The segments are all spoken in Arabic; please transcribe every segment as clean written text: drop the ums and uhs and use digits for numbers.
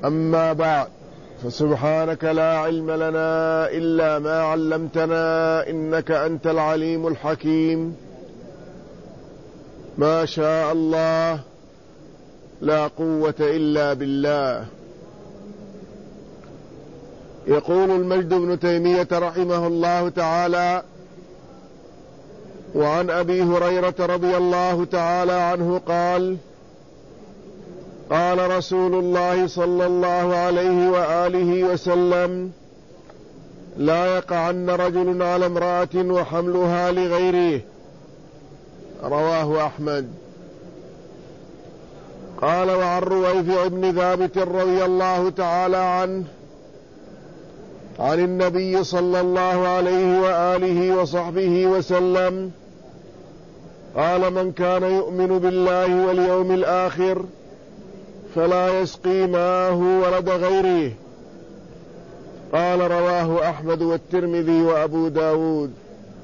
أما بعد، فسبحانك لا علم لنا إلا ما علمتنا إنك أنت العليم الحكيم. ما شاء الله، لا قوة إلا بالله. يقول المجد بن تيمية رحمه الله تعالى: وعن أبي هريرة رضي الله تعالى عنه قال: قال رسول الله صلى الله عليه وآله وسلم: لا يقعن رجل على امرأة وحملها لغيره. رواه أحمد. قال: وعن رويفع بن ثابت رضي الله تعالى عنه عن النبي صلى الله عليه وآله وصحبه وسلم قال: من كان يؤمن بالله واليوم الآخر فلا يسقي ماءه ولد غيره. قال: رواه أحمد والترمذي وأبو داود.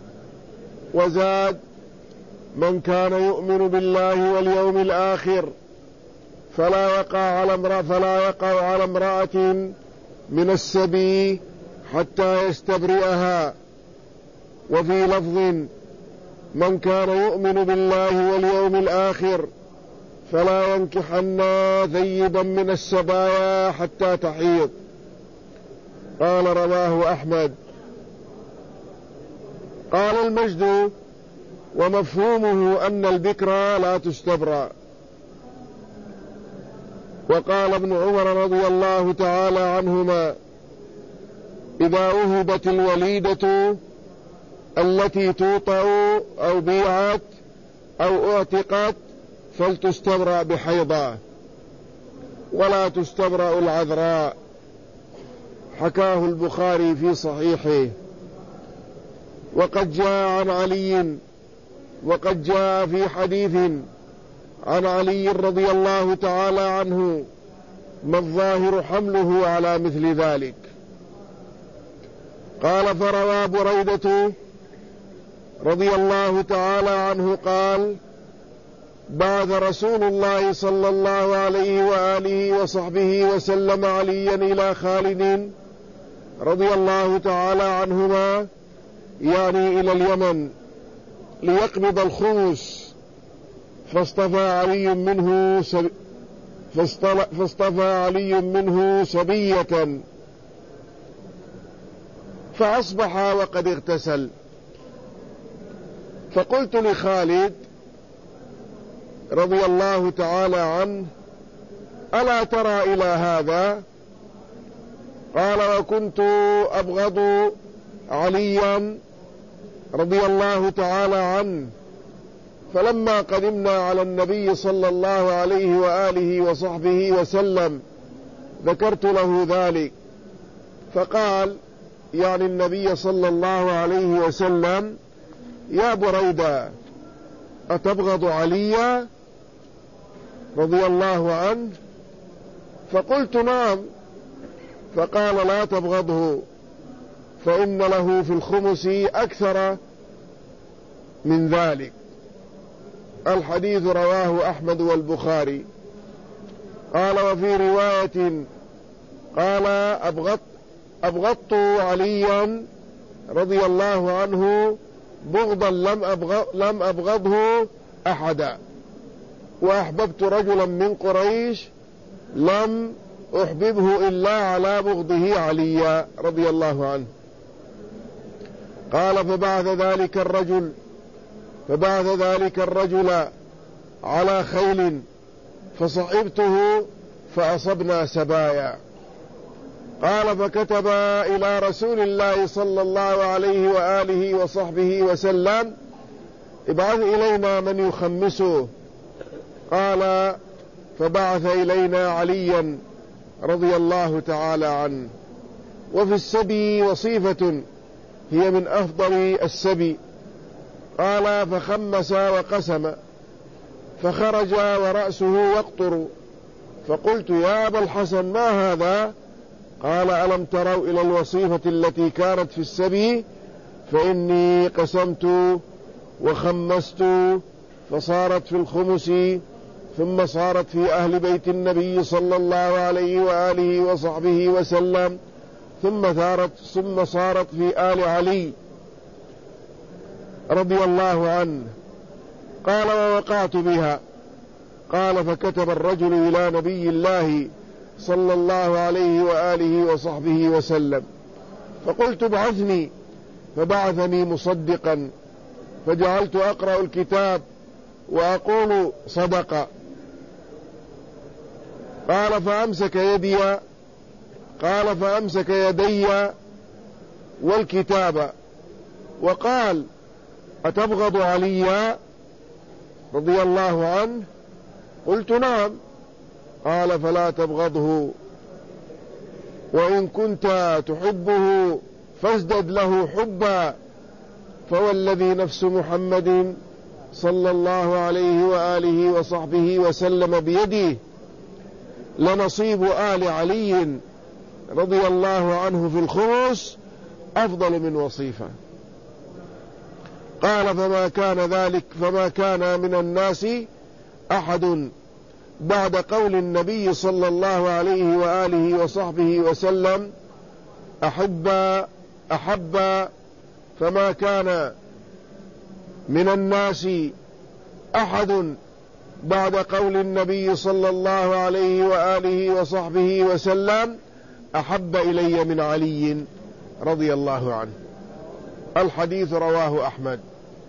وزاد: من كان يؤمن بالله واليوم الآخر فلا يقع على امرأة من السبي حتى يستبرئها. وفي لفظ: من كان يؤمن بالله واليوم الآخر فلا ينكحن ثيبا من السبايا حتى تحيض. قال: رواه أحمد. قال المجد: ومفهومه أن البكر لا تستبرأ. وقال ابن عمر رضي الله تعالى عنهما: إذا وهبت الوليدة التي توطأ أو بيعت أو اعتقت فلتستبرأ بحيضة ولا تستبرأ العذراء. حكاه البخاري في صحيحه. وقد جاء في حديث عن علي رضي الله تعالى عنه ما الظاهر حمله على مثل ذلك. قال: فروى بريدة رضي الله تعالى عنه قال: بعث رسول الله صلى الله عليه وآله وصحبه وسلم عليا إلى خالد رضي الله تعالى عنهما، يعني إلى اليمن، ليقبض الخمس، فاصطفى علي منه سبية، فأصبح وقد اغتسل. فقلت لخالد رضي الله تعالى عنه: ألا ترى إلى هذا؟ قال: وكنت أبغض عليا رضي الله تعالى عنه، فلما قدمنا على النبي صلى الله عليه وآله وصحبه وسلم ذكرت له ذلك، فقال، يعني النبي صلى الله عليه وسلم: يا بريدة، أتبغض عليا رضي الله عنه؟ فقلت: نعم. فقال: لا تبغضه، فإن له في الخمس أكثر من ذلك. الحديث رواه أحمد والبخاري. قال: وفي رواية قال: أبغضت عليا رضي الله عنه بغضا لم أبغضه أحدا، وأحببت رجلا من قريش لم أحببه إلا على بغضه عليا رضي الله عنه. قال: فبعث ذلك الرجل على خيل فصحبته فأصبنا سبايا. قال: فكتب إلى رسول الله صلى الله عليه وآله وصحبه وسلم: ابعث إلينا من يخمسه. قال: فبعث إلينا عليا رضي الله تعالى عنه. وفي السبي وصيفة هي من أفضل السبي. قال: فخمس وقسم، فخرج ورأسه يقطر، فقلت: يا أبا الحسن، ما هذا؟ قال: ألم تروا إلى الوصيفة التي كانت في السبي؟ فإني قسمت وخمست فصارت في الخمس، ثم صارت في أهل بيت النبي صلى الله عليه وآله وصحبه وسلم، ثم صارت في آل علي رضي الله عنه. قال: ووقعت بها. قال: فكتب الرجل إلى نبي الله صلى الله عليه وآله وصحبه وسلم، فقلت: ابعثني، فبعثني مصدقا، فجعلت أقرأ الكتاب وأقول: صدق. قال: فأمسك يدي والكتاب وقال: أتبغض عليا رضي الله عنه؟ قلت: نعم. قال: فلا تبغضه، وإن كنت تحبه فازدد له حبا، فوالذي نفس محمد صلى الله عليه وآله وصحبه وسلم بيده لنصيب آل علي رضي الله عنه في الخمس أفضل من وصيفة. قال: فما كان من الناس أحد بعد قول النبي صلى الله عليه وآله وصحبه وسلم أحب فما كان من الناس أحد بعد قول النبي صلى الله عليه وآله وصحبه وسلم أحب إلي من علي رضي الله عنه. الحديث رواه أحمد.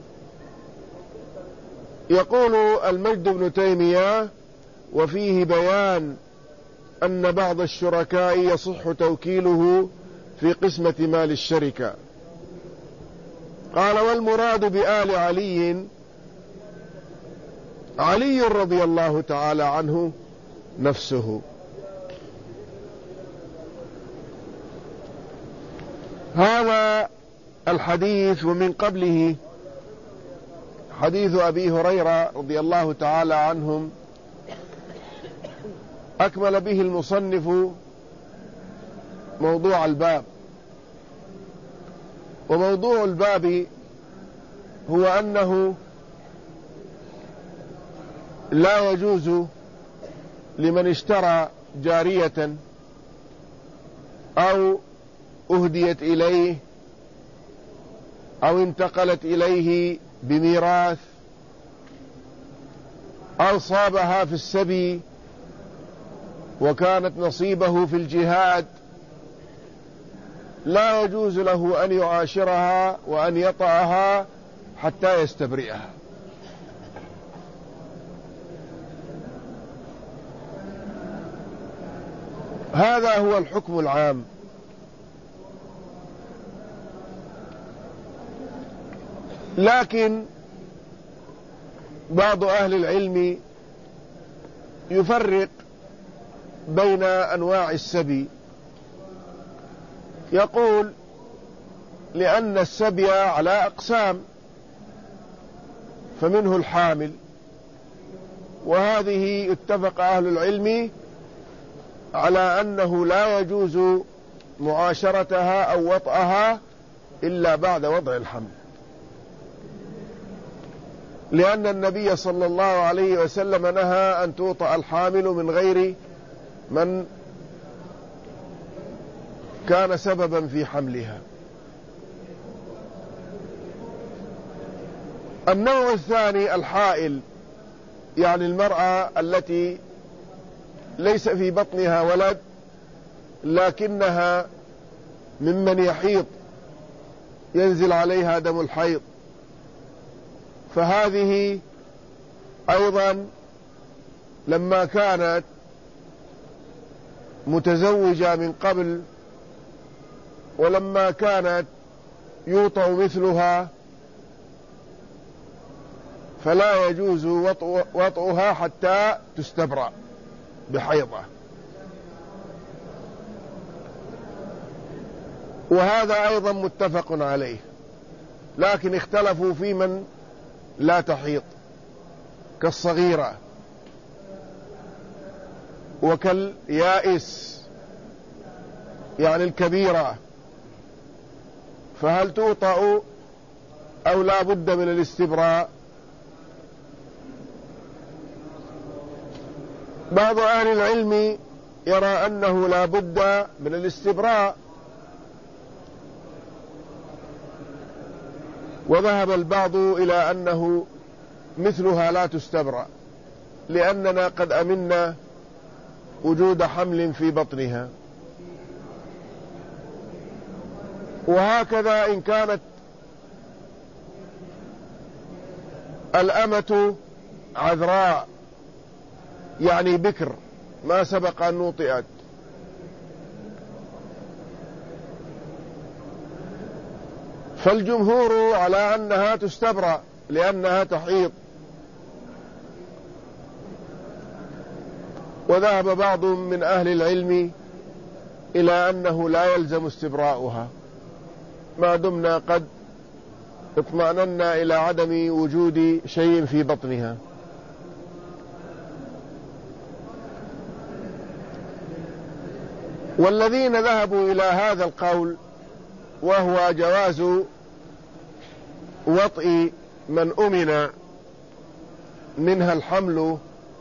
يقول المجد بن تيمية: وفيه بيان أن بعض الشركاء يصح توكيله في قسمة مال الشركة. قال: والمراد بآل علي رضي الله تعالى عنه نفسه. هذا الحديث ومن قبله حديث أبي هريرة رضي الله تعالى عنهم أكمل به المصنف موضوع الباب. وموضوع الباب هو أنه لا يجوز لمن اشترى جارية أو أهديت إليه أو انتقلت إليه بميراث أو صابها في السبي وكانت نصيبه في الجهاد، لا يجوز له أن يعاشرها وأن يطأها حتى يستبرئها. هذا هو الحكم العام. لكن بعض أهل العلم يفرق بين أنواع السبي، يقول: لأن السبي على أقسام، فمنه الحامل، وهذه اتفق أهل العلم على أنه لا يجوز معاشرتها أو وطئها إلا بعد وضع الحمل، لأن النبي صلى الله عليه وسلم نهى أن توطأ الحامل من غير من كان سببا في حملها. النوع الثاني الحائل، يعني المرأة التي ليس في بطنها ولد لكنها ممن يحيض ينزل عليها دم الحيض، فهذه أيضا لما كانت متزوجة من قبل ولما كانت يوطأ مثلها فلا يجوز وطئها حتى تستبرأ بحيضة. وهذا أيضا متفق عليه، لكن اختلفوا في من لا تحيض كالصغيرة وكاليائس يعني الكبيرة، فهل توطأ أو لا بد من الاستبراء؟ بعض أهل العلم يرى أنه لا بد من الاستبراء، وذهب البعض إلى أنه مثلها لا تستبرأ، لأننا قد أمنا وجود حمل في بطنها. وهكذا إن كانت الأمة عذراء، يعني بكر ما سبق أن نوطئت، فالجمهور على أنها تستبرأ لأنها تحيض. وذهب بعض من أهل العلم إلى أنه لا يلزم استبراؤها ما دمنا قد اطمأننا إلى عدم وجود شيء في بطنها. والذين ذهبوا إلى هذا القول وهو جواز وطئ من أمن منها الحمل،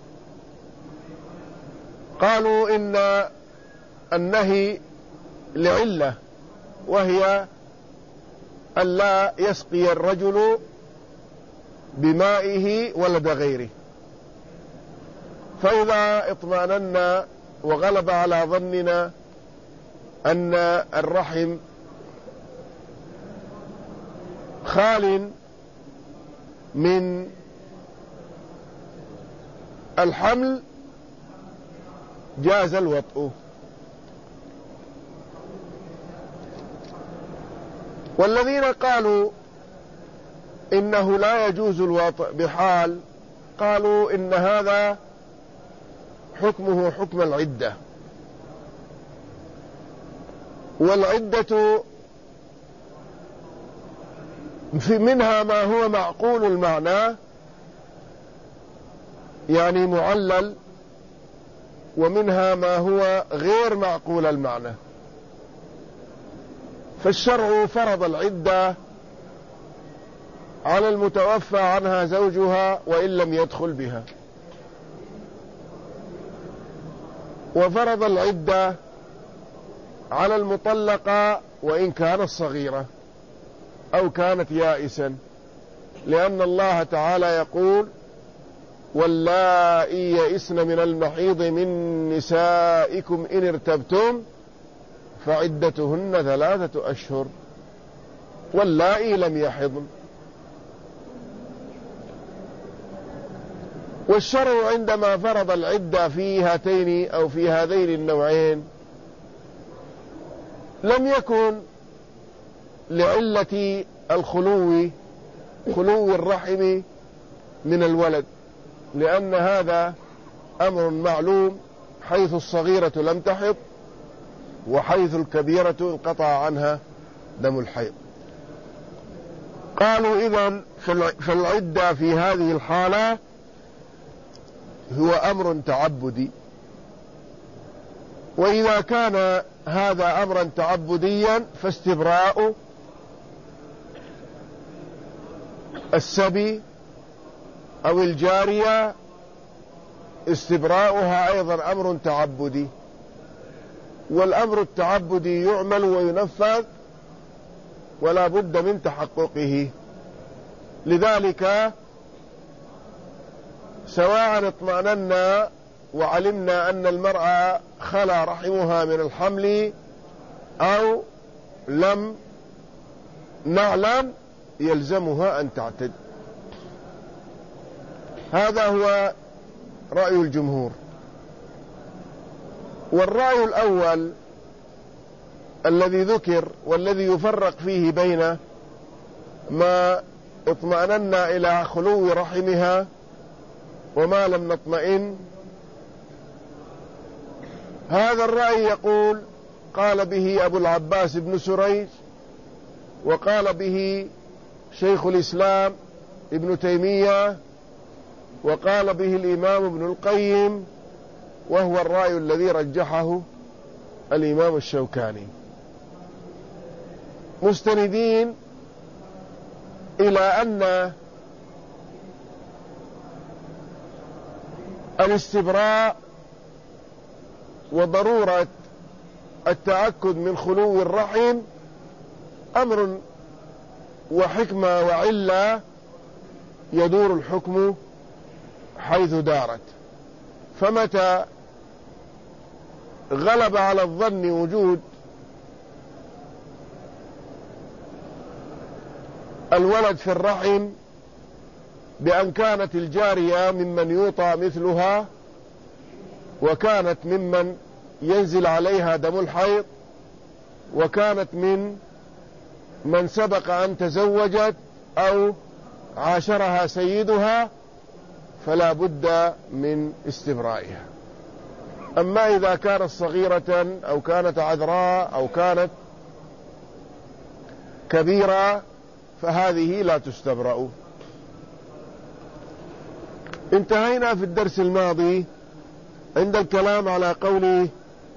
قالوا إن النهي لعلة، وهي ألا يسقي الرجل بمائه ولد غيره. فإذا اطمأننا وغلب على ظننا أن الرحم خال من الحمل جاز الوطء. والذين قالوا إنه لا يجوز الوطء بحال، قالوا إن هذا حكمه حكم العدة، والعدة في منها ما هو معقول المعنى يعني معلل، ومنها ما هو غير معقول المعنى. فالشرع فرض العدة على المتوفى عنها زوجها وإن لم يدخل بها، وفرض العدة على المطلقة وإن كانت صغيرة أو كانت يائسا، لأن الله تعالى يقول: واللائي يئسن من المحيض من نسائكم إن ارتبتم فعدتهن 3 أشهر واللائي لم يحضن. والشرع عندما فرض العدة في هاتين أو في هذين النوعين لم يكن لعلة خلو الرحم من الولد، لأن هذا أمر معلوم، حيث الصغيرة لم تحض وحيث الكبيرة انقطع عنها دم الحيض. قالوا إذن فالعدة في هذه الحالة هو أمر تعبدي، وإذا كان هذا أمرا تعبديا فاستبراء السبي أو الجارية استبراؤها أيضا أمر تعبدي، والأمر التعبدي يعمل وينفذ ولا بد من تحققه. لذلك سواء اطمأننا وعلمنا أن المرأة خلا رحمها من الحمل أو لم نعلم يلزمها أن تعتد. هذا هو رأي الجمهور. والرأي الأول الذي ذكر والذي يفرق فيه بين ما اطمأننا إلى خلو رحمها وما لم نطمئن، هذا الرأي يقول قال به أبو العباس بن سريج، وقال به شيخ الإسلام ابن تيمية، وقال به الإمام ابن القيم، وهو الرأي الذي رجحه الإمام الشوكاني، مستندين إلى أن الاستبراء وضرورة التأكد من خلو الرحم أمر وحكمة وعلة يدور الحكم حيث دارت. فمتى غلب على الظن وجود الولد في الرحم بأن كانت الجارية ممن يوطى مثلها وكانت ممن ينزل عليها دم الحيض وكانت من سبق أن تزوجت أو عاشرها سيدها، فلا بد من استبرائها. أما إذا كانت صغيرة أو كانت عذراء أو كانت كبيرة فهذه لا تستبرأ. انتهينا في الدرس الماضي عند الكلام على قوله: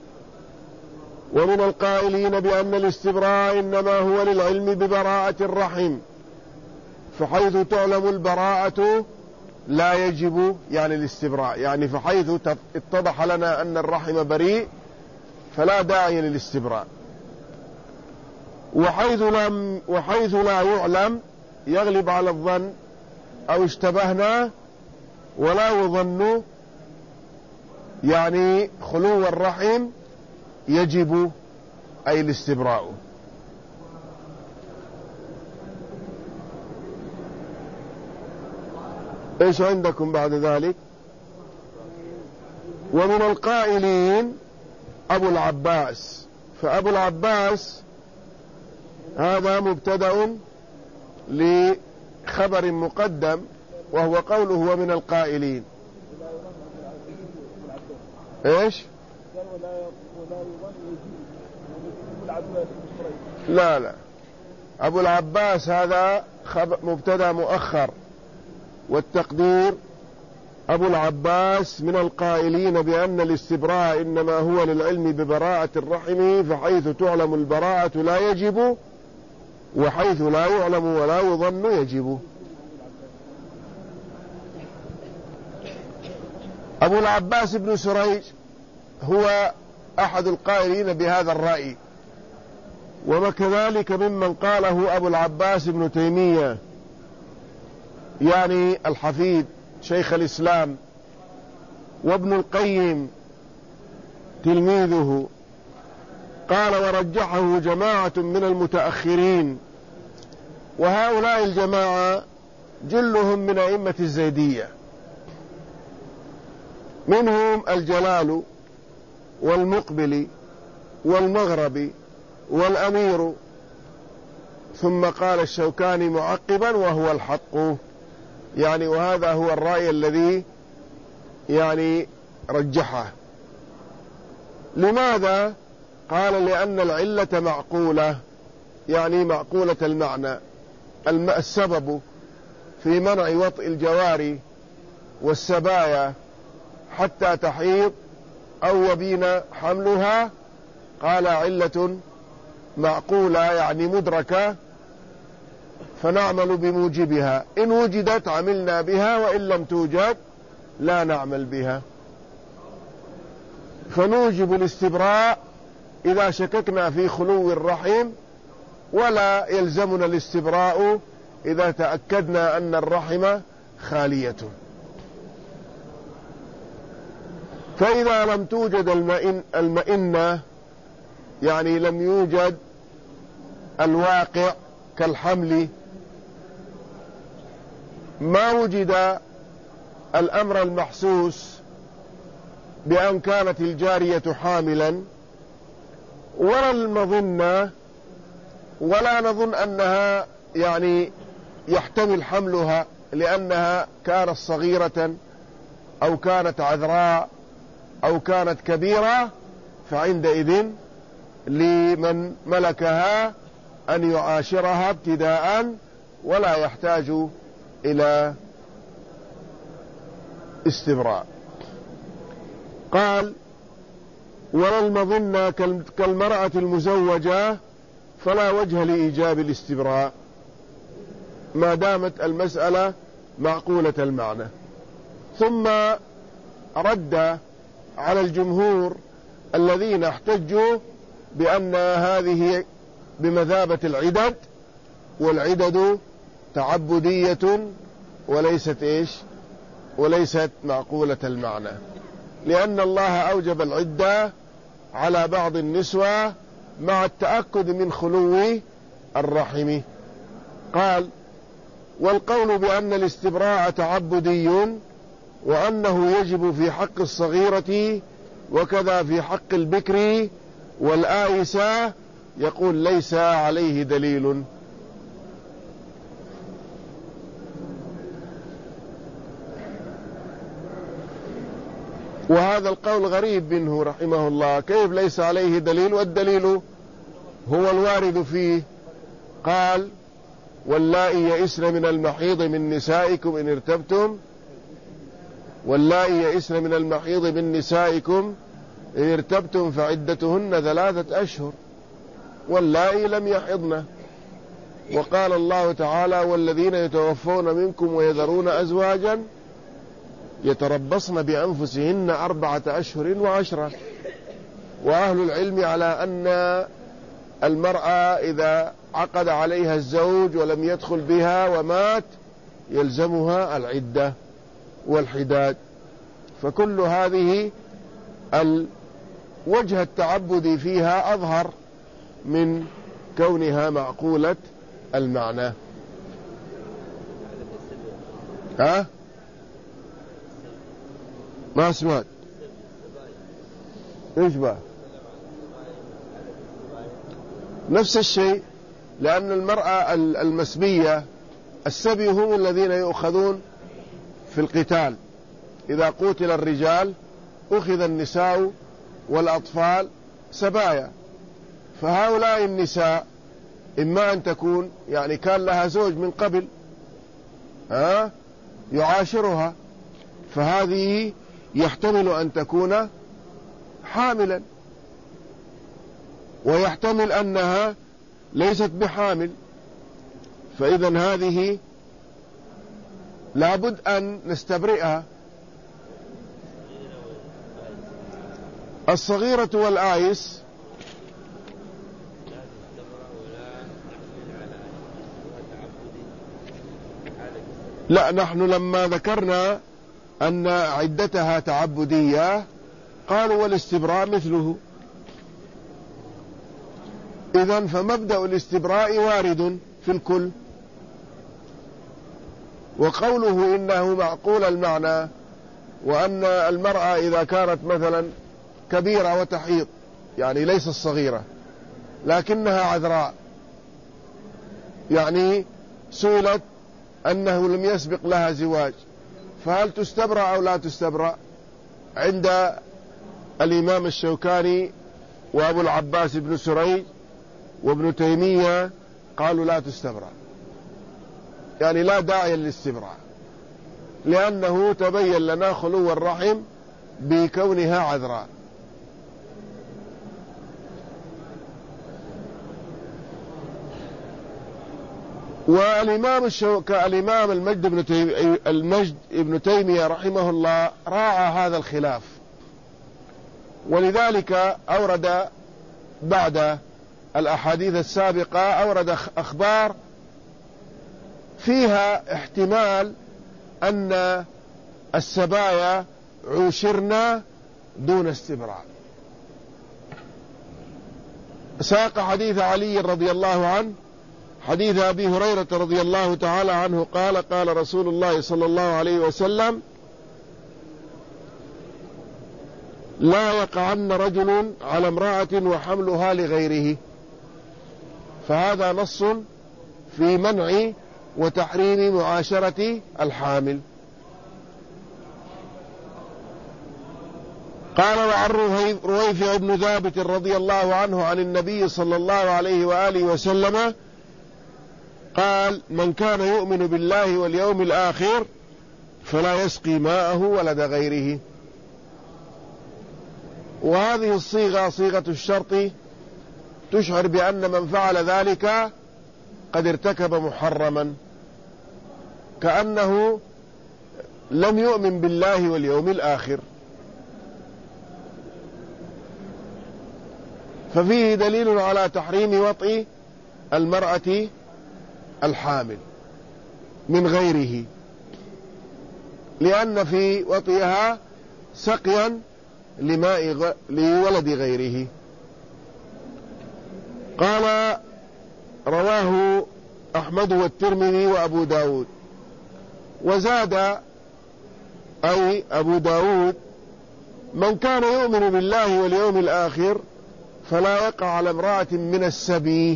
ومن القائلين بأن الاستبراء إنما هو للعلم ببراءة الرحم، فحيث تعلم البراءة لا يجب يعني الاستبراء، يعني فحيث اتضح لنا أن الرحم بريء فلا داعي للاستبراء. وحيث لا يعلم يغلب على الظن أو اشتبهنا ولا يظن يعني خلو الرحم يجب أي الاستبراء. ايش عندكم بعد ذلك؟ ومن القائلين أبو العباس. فأبو العباس هذا مبتدأ لخبر مقدم وهو قوله ومن القائلين. ايش؟ لا أبو العباس هذا مبتدأ مؤخر، والتقدير أبو العباس من القائلين بأن الاستبراء إنما هو للعلم ببراءة الرحم، فحيث تعلم البراءة لا يجب، وحيث لا يعلم ولا يظن يجب. أبو العباس بن سريج هو أحد القائلين بهذا الرأي، وكذلك ممن قاله أبو العباس بن تيمية يعني الحفيد شيخ الإسلام، وابن القيم تلميذه قال ورجحه جماعة من المتأخرين، وهؤلاء الجماعة جلهم من أئمة الزيدية، منهم الجلال والمقبل والمغربي والأمير، ثم قال الشوكاني معقبا وهو الحق، يعني وهذا هو الرأي الذي يعني رجحه. لماذا؟ قال لأن العلة معقولة، يعني معقولة المعنى. السبب في منع وطئ الجواري والسبايا حتى تحيض أو يبين حملها، قال علة معقولة يعني مدركة، فنعمل بموجبها، إن وجدت عملنا بها وإن لم توجد لا نعمل بها. فنوجب الاستبراء إذا شككنا في خلو الرحم، ولا يلزمنا الاستبراء إذا تأكدنا أن الرحم خالية. فإذا لم توجد المئنة يعني لم يوجد الواقع كالحمل، ما وجد الأمر المحسوس بأن كانت الجارية حاملا، ولا المظنة، ولا نظن أنها يعني يحتمل حملها لأنها كانت صغيرة أو كانت عذراء أو كانت كبيرة، فعندئذ لمن ملكها أن يعاشرها ابتداء ولا يحتاج إلى استبراء. قال ولا المظنة كالمرأة المزوجة فلا وجه لإيجاب الاستبراء ما دامت المسألة معقولة المعنى. ثم رد على الجمهور الذين احتجوا بأن هذه بمثابة العدد، والعدد تعبدية وليست معقولة المعنى، لأن الله أوجب العدة على بعض النسوة مع التأكد من خلو الرحم. قال: والقول بأن الاستبراء تعبدي وأنه يجب في حق الصغيرة وكذا في حق البكر والآيسة، يقول ليس عليه دليل. وهذا القول غريب منه رحمه الله، كيف ليس عليه دليل والدليل هو الوارد فيه؟ قال: واللائي يئسن من المحيض من نسائكم إن ارتبتم، واللائي يئسن من المحيض من نسائكم إن ارتبتم فعدتهن 3 أشهر واللائي لم يحضن. وقال الله تعالى: والذين يتوفون منكم ويذرون أزواجا يتربصن بأنفسهن 4 أشهر و10. وأهل العلم على أن المرأة إذا عقد عليها الزوج ولم يدخل بها ومات يلزمها العدة والحداد. فكل هذه الوجه التعبدي فيها أظهر من كونها معقولة المعنى. ما سمعت ايش بقى؟ نفس الشيء، لأن المرأة المسبية السبي هم الذين يؤخذون في القتال. إذا قتل الرجال أخذ النساء والأطفال سبايا. فهؤلاء النساء إما أن تكون يعني كان لها زوج من قبل يعاشرها، فهذه يحتمل أن تكون حاملا، ويحتمل أنها ليست بحامل، فإذا هذه لابد أن نستبرئها. الصغيرة والآيس لا، نحن لما ذكرنا أن عدتها تعبدية قالوا والاستبراء مثله. إذن فمبدأ الاستبراء وارد في الكل. وقوله إنه معقول المعنى، وأن المرأة إذا كانت مثلا كبيرة وتحيض، يعني ليس الصغيرة لكنها عذراء، يعني سئلت أنه لم يسبق لها زواج، فهل تستبرأ أو لا تستبرأ؟ عند الإمام الشوكاني وأبو العباس بن سريج وابن تيمية قالوا لا تستبرأ، يعني لا داعي للاستبراء، لأنه تبين لنا خلو الرحم بكونها عذراء. والإمام الإمام المجد ابن تيمية رحمه الله راعى هذا الخلاف، ولذلك أورد بعد الأحاديث السابقة أورد أخبار فيها احتمال أن السبايا عوشرنا دون استبراء. ساق حديث علي رضي الله عنه، حديث أبي هريرة رضي الله تعالى عنه قال: قال رسول الله صلى الله عليه وسلم: لا يقعن رجل على امرأة وحملها لغيره. فهذا نص في منع وتحريم معاشرة الحامل. قال: وعن رويفع بن ثابت رضي الله عنه عن النبي صلى الله عليه وآله وسلم قال: من كان يؤمن بالله واليوم الآخر فلا يسقي ماءه ولد غيره. وهذه الصيغة صيغة الشرط تشعر بأن من فعل ذلك قد ارتكب محرما، كأنه لم يؤمن بالله واليوم الآخر. ففيه دليل على تحريم وطئ المرأة الحامل من غيره، لأن في وطئها سقيا لولد غيره. قال رواه أحمد والترمذي وأبو داود. وزاد أي أبو داود: من كان يؤمن بالله واليوم الآخر فلا يقع على امرأة من السبي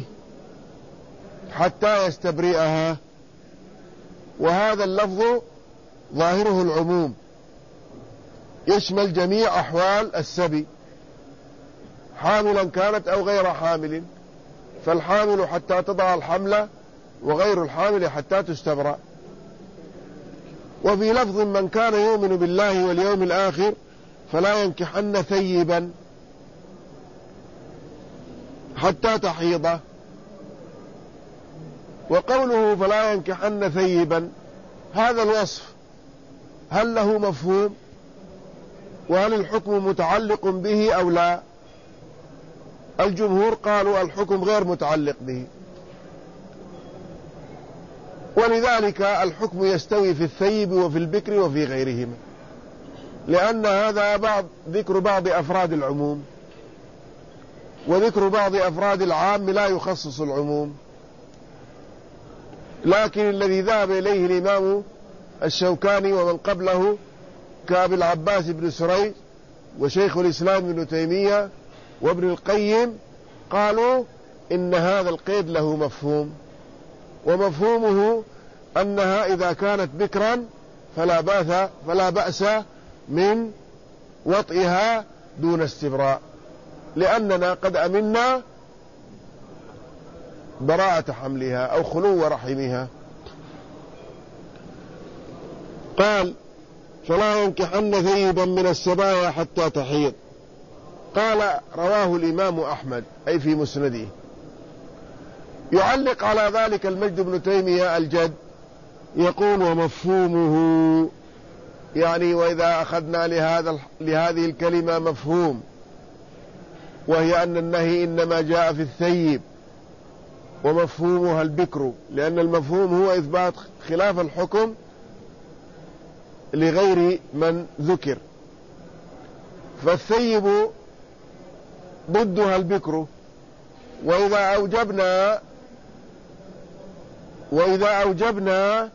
حتى يستبرئها. وهذا اللفظ ظاهره العموم، يشمل جميع أحوال السبي، حاملا كانت أو غير حامل، فالحامل حتى تضع الحمل، وغير الحامل حتى تستبرأ. وفي لفظ: من كان يؤمن بالله واليوم الآخر فلا ينكحن ثيبا حتى تحيض. وقوله فلا ينكحن ثيبا، هذا الوصف هل له مفهوم؟ وهل الحكم متعلق به أو لا؟ الجمهور قالوا الحكم غير متعلق به، ولذلك الحكم يستوي في الثيب وفي البكر وفي غيرهما، لأن هذا ذكر بعض أفراد العموم، وذكر بعض أفراد العام لا يخصص العموم. لكن الذي ذهب إليه الإمام الشوكاني ومن قبله كأبي العباس بن سريج وشيخ الإسلام ابن تيمية وابن القيم، قالوا إن هذا القيد له مفهوم، ومفهومه أنها إذا كانت بكرا فلا بأس من وطئها دون استبراء، لأننا قد أمنا براءة حملها أو خلو رحمها. قال: فلا ينكحن ثيبا من السبايا حتى تحيض. قال رواه الإمام أحمد أي في مسنده. يعلق على ذلك المجد بن تيمية الجد، يقول: ومفهومه، يعني وإذا أخذنا لهذه الكلمة مفهوم، وهي أن النهي إنما جاء في الثيب، ومفهومها البكر، لأن المفهوم هو إثبات خلاف الحكم لغير من ذكر، فالثيب ضدها البكر. وإذا أوجبنا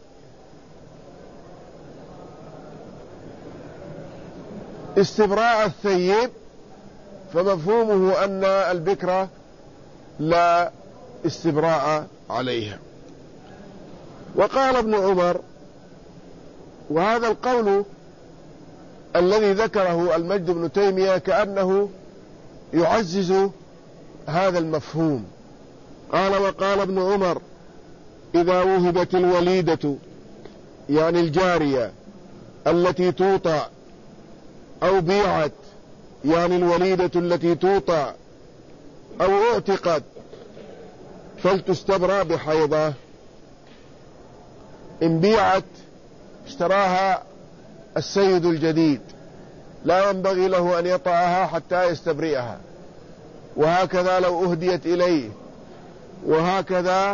استبراء الثيب فمفهومه أن البكر لا استبراء عليها. وقال ابن عمر، وهذا القول الذي ذكره المجد بن تيمية كأنه يعزز هذا المفهوم. قال: وقال ابن عمر: إذا وهبت الوليدة، يعني الجارية التي توطأ، أو بيعت، يعني الوليدة التي توطأ، أو اعتقت، فلتستبرأ بحيضة. إن بيعت اشتراها السيد الجديد، لا ينبغي له أن يطأها حتى يستبرئها، وهكذا لو أهديت إليه، وهكذا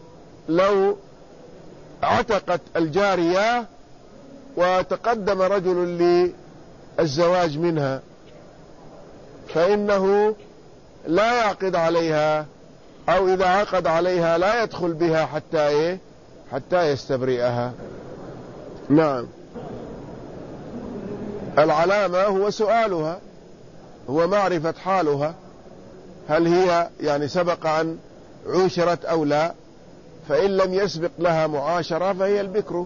لو عتقت الجارية وتقدم رجل للزواج منها، فإنه لا يعقد عليها، أو إذا عقد عليها لا يدخل بها حتى يستبرئها. نعم. العلامة هو سؤالها، هو معرفة حالها، هل هي يعني سبق أن عُشرت أو لا، فإن لم يسبق لها معاشرة فهي البكر.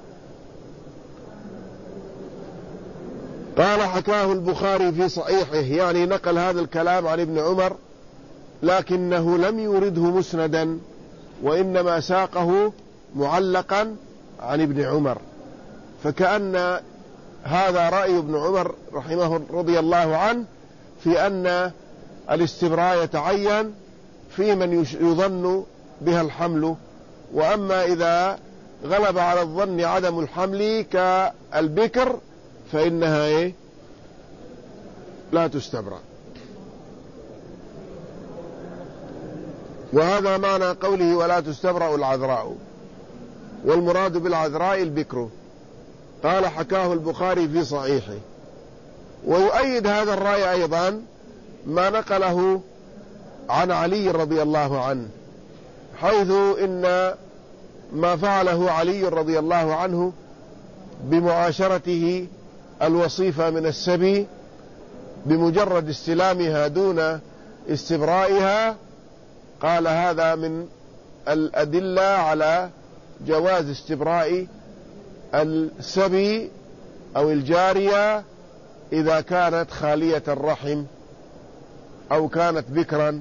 قال: حكاه البخاري في صحيحه، يعني نقل هذا الكلام عن ابن عمر، لكنه لم يورده مسندا، وإنما ساقه معلقا عن ابن عمر، فكأن هذا رأي ابن عمر رحمه رضي الله عنه في أن الاستبراء يتعين في من يظن بها الحمل، وأما إذا غلب على الظن عدم الحمل كالبكر فإنها لا تستبرأ. وهذا معنى قوله ولا تستبرأ العذراء، والمراد بالعذراء البكر. قال حكاه البخاري في صحيحه. ويؤيد هذا الرأي أيضا ما نقله عن علي رضي الله عنه، حيث إن ما فعله علي رضي الله عنه بمعاشرته الوصيفة من السبي بمجرد استلامها دون استبرائها، قال هذا من الأدلة على جواز استبراء السبي أو الجارية إذا كانت خالية الرحم أو كانت بكرا،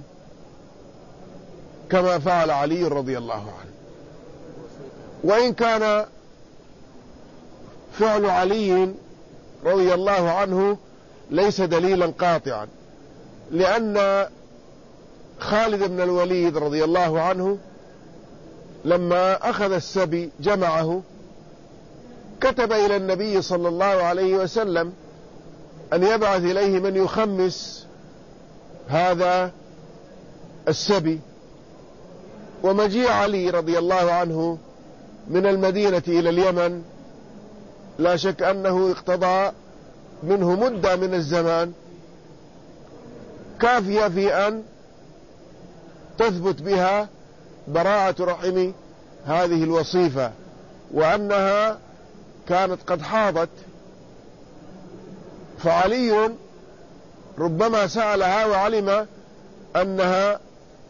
كما فعل علي رضي الله عنه. وإن كان فعل علي رضي الله عنه ليس دليلا قاطعا، لأن خالد بن الوليد رضي الله عنه لما أخذ السبي جمعه كتب إلى النبي صلى الله عليه وسلم أن يبعث إليه من يخمس هذا السبي. ومجيء علي رضي الله عنه من المدينة إلى اليمن لا شك أنه اقتضى منه مدة من الزمان كافية في أن تثبت بها براءة رحم هذه الوصيفة، وأنها كانت قد حاضت. فعلي ربما سألها وعلم أنها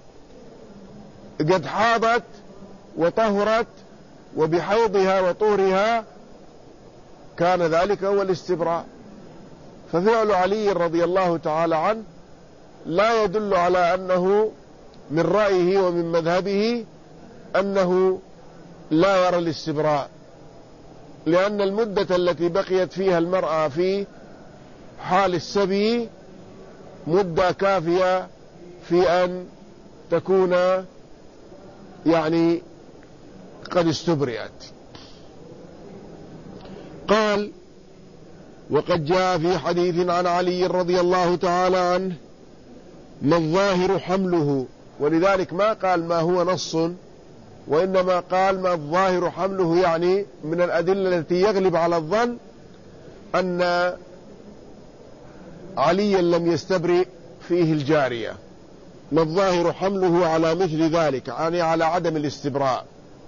قد حاضت وطهرت، وبحيضها وطهرها كان ذلك هو الاستبراء. ففعل علي رضي الله تعالى عنه لا يدل على أنه من رأيه ومن مذهبه أنه لا يرى الاستبراء، لأن المدة التي بقيت فيها المرأة في حال السبي مدة كافية في أن تكون يعني قد استبرئت. قال وقد جاء في حديث عن علي رضي الله تعالى عنه ما الظاهر حمله، ولذلك ما قال ما هو نص، وإنما قال ما الظاهر حمله، يعني من الأدلة التي يغلب على الظن أن عليا لم يستبرئ فيه الجارية. ما الظاهر حمله على مثل ذلك، يعني على عدم الاستبراء.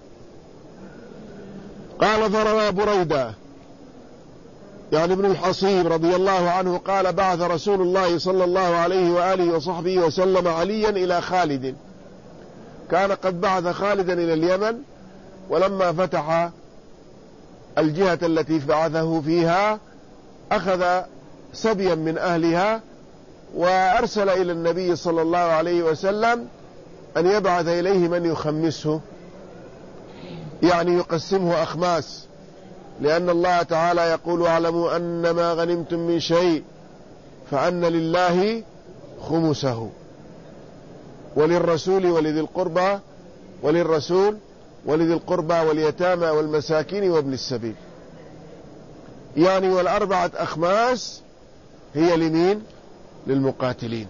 قال فروى بريدة يعني ابن الحصيب رضي الله عنه قال بعث رسول الله صلى الله عليه وآله وصحبه وسلم عليا إلى خالد، كان قد بعث خالدا إلى اليمن، ولما فتح الجهة التي بعثه فيها أخذ سبيا من أهلها، وأرسل إلى النبي صلى الله عليه وسلم أن يبعث إليه من يخمسه، يعني يقسمه أخماس، لأن الله تعالى يقول اعلموا أن ما غنمتم من شيء فأن لله خمسه وللرسول ولذي القربى وللرسول ولذي القربى واليتامى والمساكين وابن السبيل، يعني والأربعة أخماس هي لمين؟ للمقاتلين.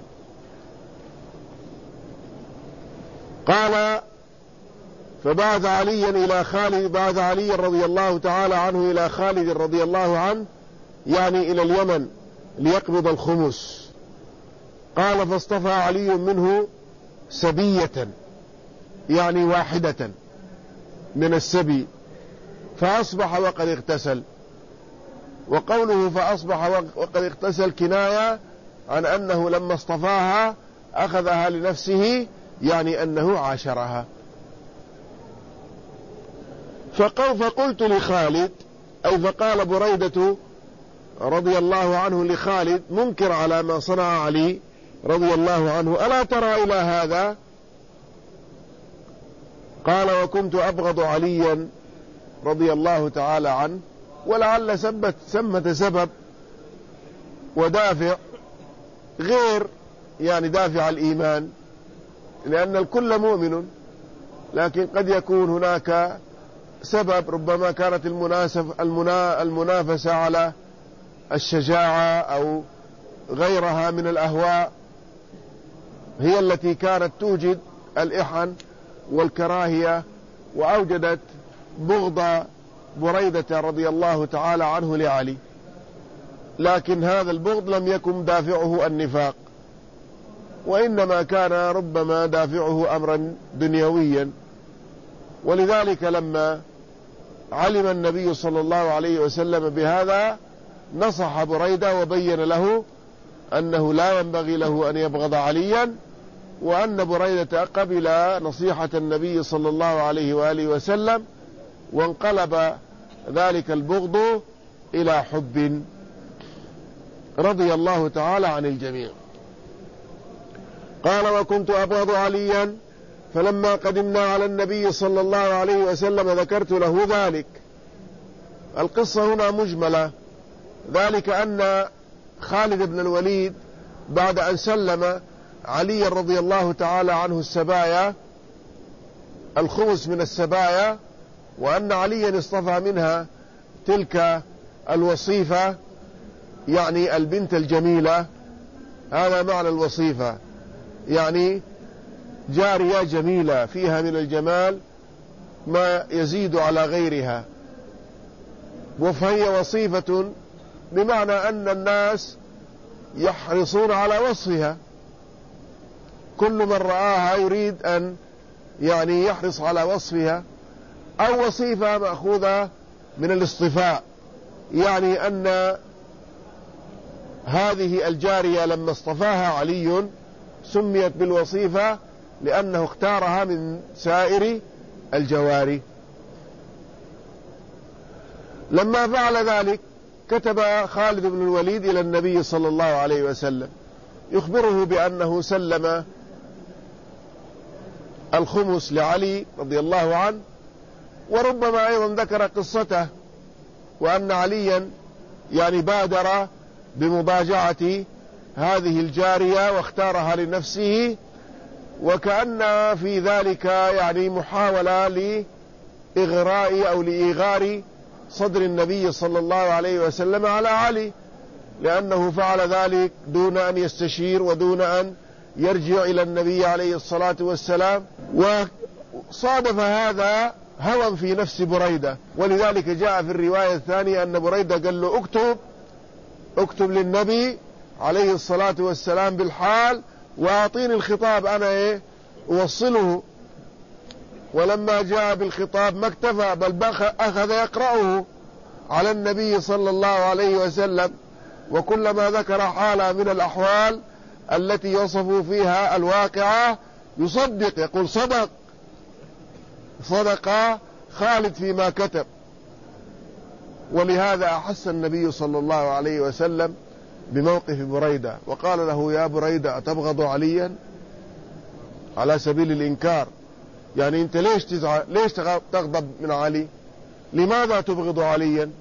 قال فبعث عليا إلى خالد، بعث علي رضي الله تعالى عنه إلى خالد رضي الله عنه يعني إلى اليمن ليقبض الخمس. قال فاصطفى علي منه سبية يعني واحدة من السبي فأصبح وقد اغتسل. وقوله فأصبح وقد اغتسل كناية عن أنه لما اصطفاها أخذها لنفسه، يعني أنه عاشرها. فقلت لخالد، أي فقال بريدة رضي الله عنه لخالد منكر على ما صنع علي رضي الله عنه ألا ترى إلى هذا؟ قال وكنت أبغض عليا رضي الله تعالى عنه، ولعل ثمة سبب ودافع غير يعني دافع الإيمان، لأن الكل مؤمن، لكن قد يكون هناك سبب، ربما كانت المنافسة على الشجاعة أو غيرها من الأهواء هي التي كانت توجد الإحن والكراهية، وأوجدت بغض بريدة رضي الله تعالى عنه لعلي، لكن هذا البغض لم يكن دافعه النفاق، وإنما كان ربما دافعه أمرا دنيويا. ولذلك لما علم النبي صلى الله عليه وسلم بهذا نصح بريدة وبين له أنه لا ينبغي له أن يبغض عليا، وأن بريدة قبل نصيحة النبي صلى الله عليه وآله وسلم، وانقلب ذلك البغض إلى حب، رضي الله تعالى عن الجميع. قال: وكنت أبغض عليا فلما قدمنا على النبي صلى الله عليه وسلم ذكرت له ذلك. القصة هنا مجملة، ذلك أن خالد بن الوليد بعد أن سلم علي رضي الله تعالى عنه السبايا، الخمس من السبايا، وأن عليا اصطفى منها تلك الوصيفة، يعني البنت الجميلة، هذا معنى الوصيفة، يعني جارية جميلة فيها من الجمال ما يزيد على غيرها، فهي وصيفة بمعنى أن الناس يحرصون على وصفها، كل من رآها يريد أن يعني يحرص على وصفها، أو وصيفة مأخوذة من الاصطفاء، يعني أن هذه الجارية لما اصطفاها علي سميت بالوصيفة لأنه اختارها من سائر الجواري. لما فعل ذلك كتب خالد بن الوليد إلى النبي صلى الله عليه وسلم يخبره بأنه سلم الخمس لعلي رضي الله عنه، وربما أيضا ذكر قصته، وأن عليا يعني بادر بمضاجعة هذه الجارية واختارها لنفسه، وكأن في ذلك يعني محاولة لإغراء أو لإغار صدر النبي صلى الله عليه وسلم على علي، لأنه فعل ذلك دون أن يستشير ودون أن يرجع إلى النبي عليه الصلاة والسلام، وصادف هذا هوى في نفس بريدة. ولذلك جاء في الرواية الثانية أن بريدة قال له اكتب للنبي عليه الصلاة والسلام بالحال وأعطيني الخطاب أنا أوصله. ولما جاء بالخطاب ما اكتفى، بل أخذ يقرأه على النبي صلى الله عليه وسلم، وكلما ذكر حالة من الأحوال التي يصف فيها الواقعة يصدق، يقول صدق خالد فيما كتب. ولهذا أحس النبي صلى الله عليه وسلم بموقف بريدة، وقال له: يا بريدة أتبغض عليا؟ على سبيل الإنكار، يعني أنت ليش تغضب من علي؟ لماذا تبغض عليا؟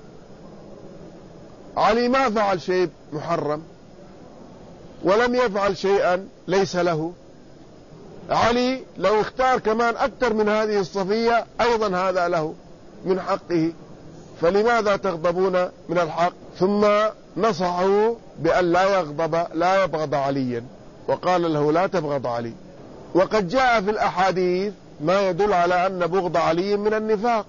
علي ما فعل شيء محرم، ولم يفعل شيئا ليس له. علي لو اختار كمان أكثر من هذه الصفية أيضا هذا له من حقه، فلماذا تغضبون من الحق؟ ثم نصحه بأن لا يبغض عليا، وقال له: لا تبغض علي. وقد جاء في الأحاديث ما يدل على أن بغض علي من النفاق،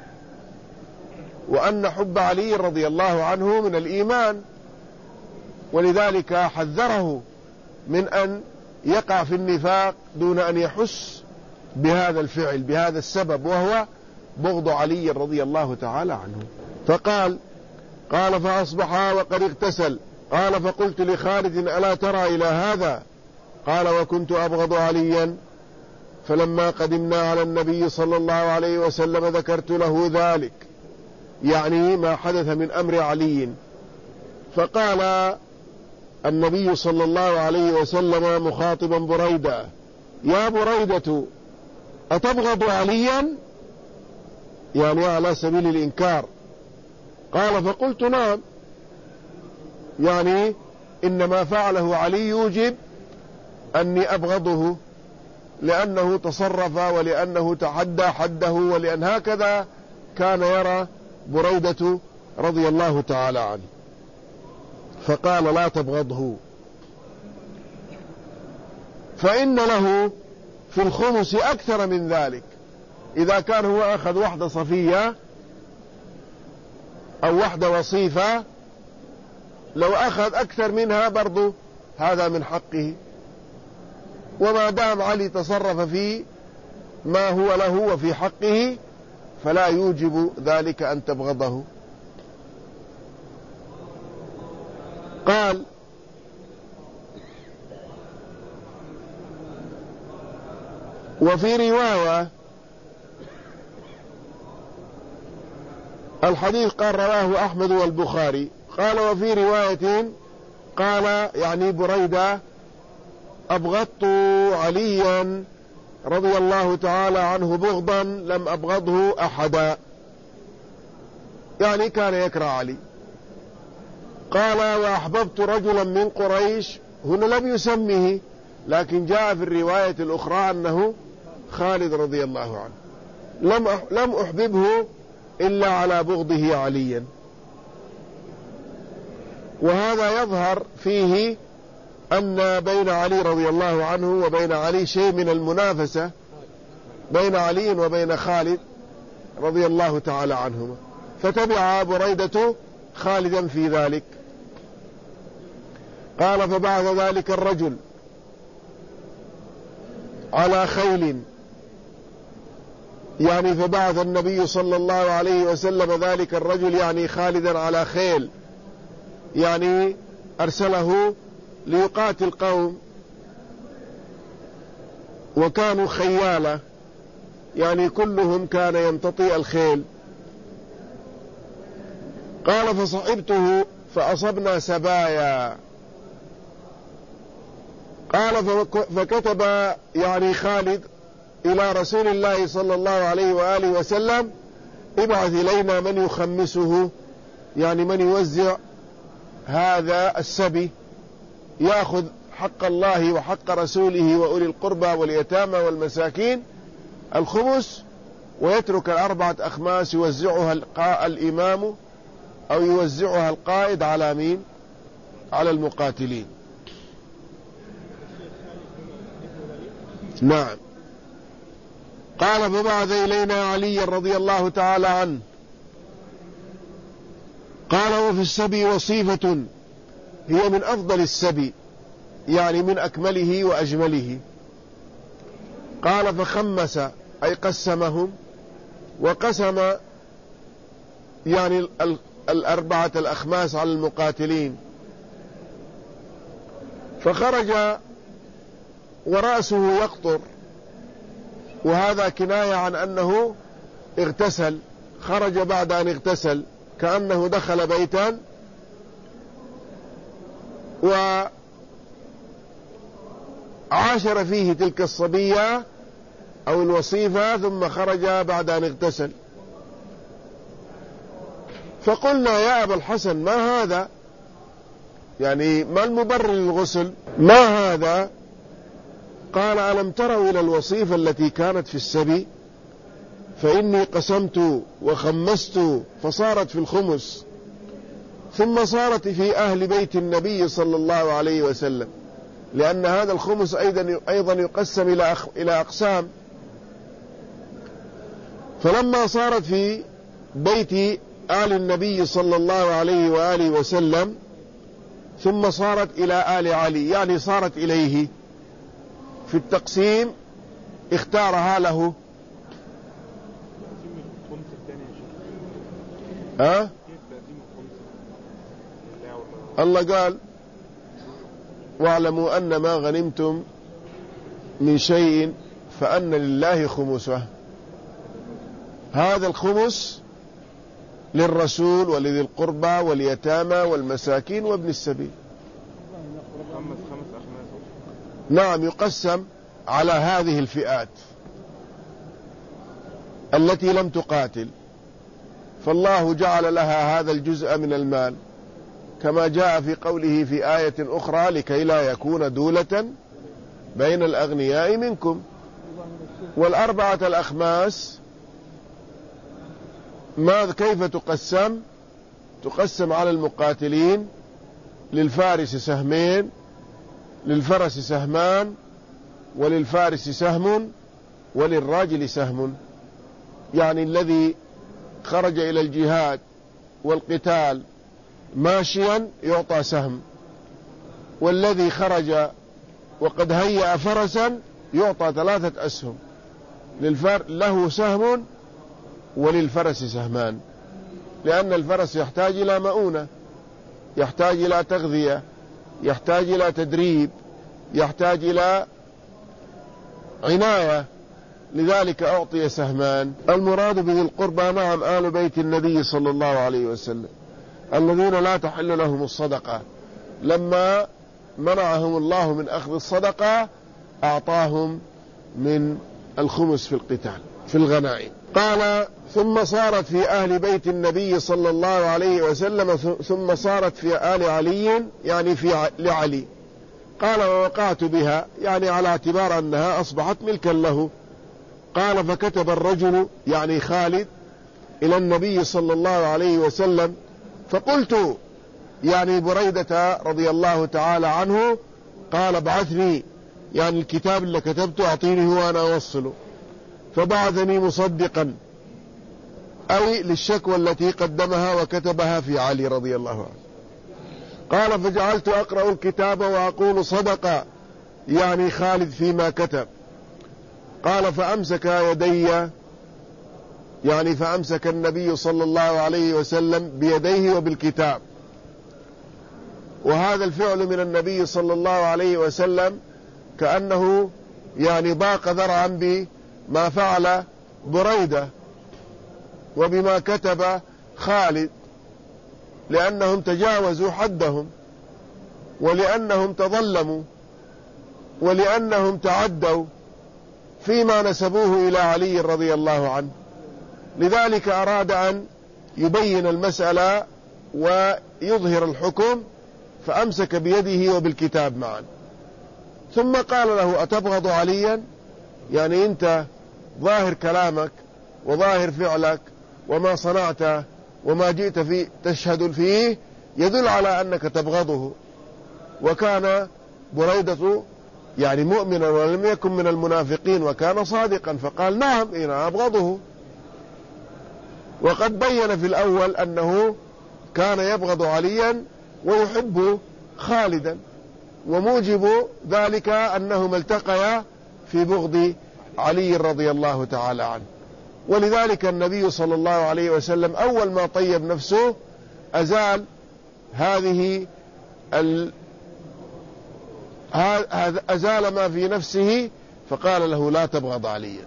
وأن حب علي رضي الله عنه من الإيمان، ولذلك حذره من أن يقع في النفاق دون أن يحس بهذا الفعل بهذا السبب، وهو بغض علي رضي الله تعالى عنه. فقال فأصبح وقد اغتسل. قال: فقلت لخالد: ألا ترى إلى هذا؟ قال: وكنت أبغض عليا فلما قدمنا على النبي صلى الله عليه وسلم ذكرت له ذلك، يعني ما حدث من أمر علي. فقال النبي صلى الله عليه وسلم مخاطبا بريدة: يا بريدة أتبغض عليا؟ يعني على سبيل الإنكار. قال: فقلت: نعم، يعني إنما فعله علي يوجب أني أبغضه، لأنه تصرف ولأنه تعدى حده، ولأن هكذا كان يرى بريدة رضي الله تعالى عنه. فقال: لا تبغضه، فإن له في الخمس أكثر من ذلك. إذا كان هو أخذ وحدة صفية أو وحدة وصيفة، لو أخذ أكثر منها برضو هذا من حقه. وما دام علي تصرف في ما هو له وفي حقه فلا يوجب ذلك أن تبغضه. قال: وفي رواية الحديث قال رواه أحمد والبخاري، قال: وفي رواية قال يعني بريدة: أبغضت عليا رضي الله تعالى عنه بغضا لم أبغضه أحدا، يعني كان يكره علي. قال: وأحببت رجلا من قريش، هنا لم يسمه، لكن جاء في الرواية الأخرى أنه خالد رضي الله عنه، لم أحببه إلا على بغضه عليا. وهذا يظهر فيه أن بين علي رضي الله عنه وبين علي شيء من المنافسة بين علي وبين خالد رضي الله تعالى عنهما، فتبع بريدة خالدا في ذلك. قال: فبعث ذلك الرجل على خيل، يعني فبعث النبي صلى الله عليه وسلم ذلك الرجل يعني خالدا على خيل، يعني أرسله ليقاتل قوم وكانوا خيالة، يعني كلهم كان يمتطي الخيل. قال: فصحبته فأصبنا سبايا. قال: فكتب يعني خالد إلى رسول الله صلى الله عليه وآله وسلم: ابعث إلينا من يخمسه، يعني من يوزع هذا السبي، يأخذ حق الله وحق رسوله وأولي القربى واليتامى والمساكين الخمس، ويترك 4 أخماس يوزعها الإمام أو يوزعها القائد على مين؟ على المقاتلين. نعم. قال: فبعث إلينا علي رضي الله تعالى عنه. قال: وفي السبي وصيفة هي من أفضل السبي، يعني من أكمله وأجمله. قال: فخمس أي قسمهم، وقسم يعني 4 الأخماس على المقاتلين. فخرج ورأسه يقطر، وهذا كناية عن أنه اغتسل، خرج بعد أن اغتسل كأنه دخل بيتا وعاشر فيه تلك الصبية أو الوصيفة، ثم خرج بعد أن اغتسل. فقلنا: يا أبا الحسن ما هذا؟ يعني ما المبرر للغسل؟ ما هذا؟ قال: ألم تروا إلى الوصيفة التي كانت في السبي؟ فإني قسمت وخمست فصارت في الخمس، ثم صارت في أهل بيت النبي صلى الله عليه وسلم، لأن هذا الخمس أيضا يقسم إلى أقسام. فلما صارت في بيت آل النبي صلى الله عليه وآله وسلم، ثم صارت إلى آل علي، يعني صارت إليه في التقسيم، اختارها له. الله قال: واعلموا أن ما غنمتم من شيء فأن لله خمسه. هذا الخمس للرسول ولذي القربى واليتامى والمساكين وابن السبيل. نعم، يقسم على هذه الفئات التي لم تقاتل، فالله جعل لها هذا الجزء من المال، كما جاء في قوله في آية أخرى: لكي لا يكون دولة بين الأغنياء منكم. 4 الأخماس كيف تقسم؟ تقسم على المقاتلين: للفارس سهمين، للفرس سهمان، وللفارس سهم وللراجل سهم. يعني الذي خرج إلى الجهاد والقتال ماشيا يعطى سهم، والذي خرج وقد هيأ فرسا يعطى 3 أسهم، له سهم وللفرس سهمان، لأن الفرس يحتاج إلى مؤونة، يحتاج إلى تغذية، يحتاج إلى تدريب، يحتاج إلى عناية، لذلك أعطي سهمان. المراد بذي القربى نعم آل بيت النبي صلى الله عليه وسلم الذين لا تحل لهم الصدقة، لما منعهم الله من أخذ الصدقة أعطاهم من الخمس في القتال في الغنائم. قال ثم صارت في أهل بيت النبي صلى الله عليه وسلم ثم صارت في آل علي، يعني لعلي. قال ووقعت بها، يعني على اعتبار أنها أصبحت ملكا له. قال فكتب الرجل، يعني خالد، إلى النبي صلى الله عليه وسلم، فقلت، يعني بريدة رضي الله تعالى عنه، قال ابعثني، يعني الكتاب اللي كتبته أعطيني هو أنا أوصله، فبعثني مصدقا، أي للشكوى التي قدمها وكتبها في علي رضي الله عنه. قال فجعلت أقرأ الكتاب وأقول صدق، يعني خالد فيما كتب. قال فأمسك يدي، يعني فأمسك النبي صلى الله عليه وسلم بيديه وبالكتاب. وهذا الفعل من النبي صلى الله عليه وسلم كأنه يعني ضاق ذرعا بما فعل بريدة وبما كتب خالد، لأنهم تجاوزوا حدهم، ولأنهم تظلموا، ولأنهم تعدوا فيما نسبوه إلى علي رضي الله عنه. لذلك أراد أن يبين المسألة ويظهر الحكم، فأمسك بيده وبالكتاب معا. ثم قال له أتبغض عليا، يعني أنت ظاهر كلامك وظاهر فعلك وما صنعت وما جئت فيه تشهد فيه يدل على أنك تبغضه. وكان بريدة يعني مؤمنا ولم يكن من المنافقين، وكان صادقا، فقال نعم أنا أبغضه. وقد بين في الأول أنه كان يبغض عليا ويحب خالدا، وموجب ذلك أنهما التقيا في بغض علي رضي الله تعالى عنه. ولذلك النبي صلى الله عليه وسلم أول ما طيب نفسه أزال أزال ما في نفسه، فقال له لا تبغض عليا.